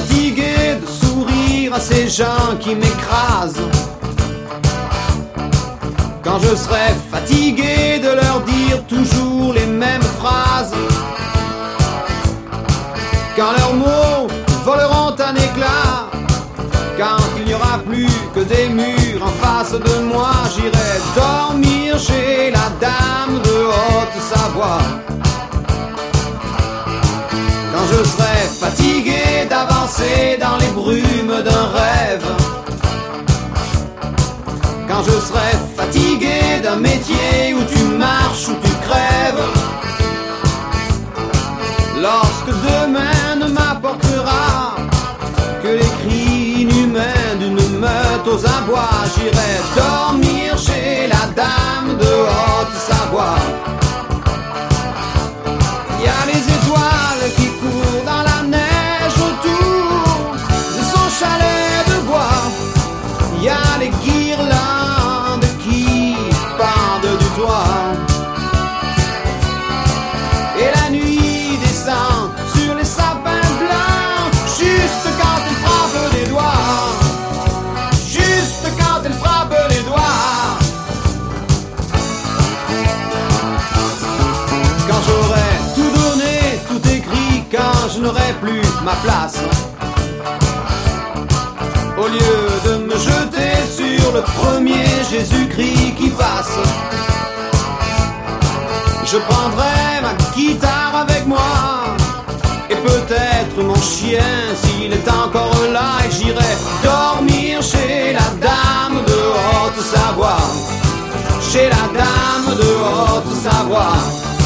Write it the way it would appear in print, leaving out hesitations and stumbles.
fatigué de sourire à ces gens qui m'écrasent, quand je serai fatigué de leur dire toujours les mêmes phrases, quand leurs mots voleront un éclat, quand il n'y aura plus que des murs en face de moi, j'irai dormir chez la dame de Haute-Savoie. Quand je serai fatigué d'avancer dans les brumes d'un rêve, quand je serai fatigué d'un métier où tu marches, où tu crèves, lorsque demain ne m'apportera que les cris inhumains d'une meute aux abois, j'irai dormir chez la dame de Haute-Savoie. Il y a les étoiles qui courent dans la neige autour de son chalet de bois. Il y a les guirlandes qui pendent du toit. Et la nuit descend sur les sapins blancs, juste quand elle frappe des doigts. Juste quand elle frappe les doigts. Quand j'aurai tout donné, tout écrit, quand je n'aurai plus ma place, au lieu de me jeter sur le premier Jésus-Christ qui passe, je prendrai ma guitare avec moi, et peut-être mon chien s'il est encore là, et j'irai dormir chez la dame de Haute-Savoie. Chez la dame de Haute-Savoie.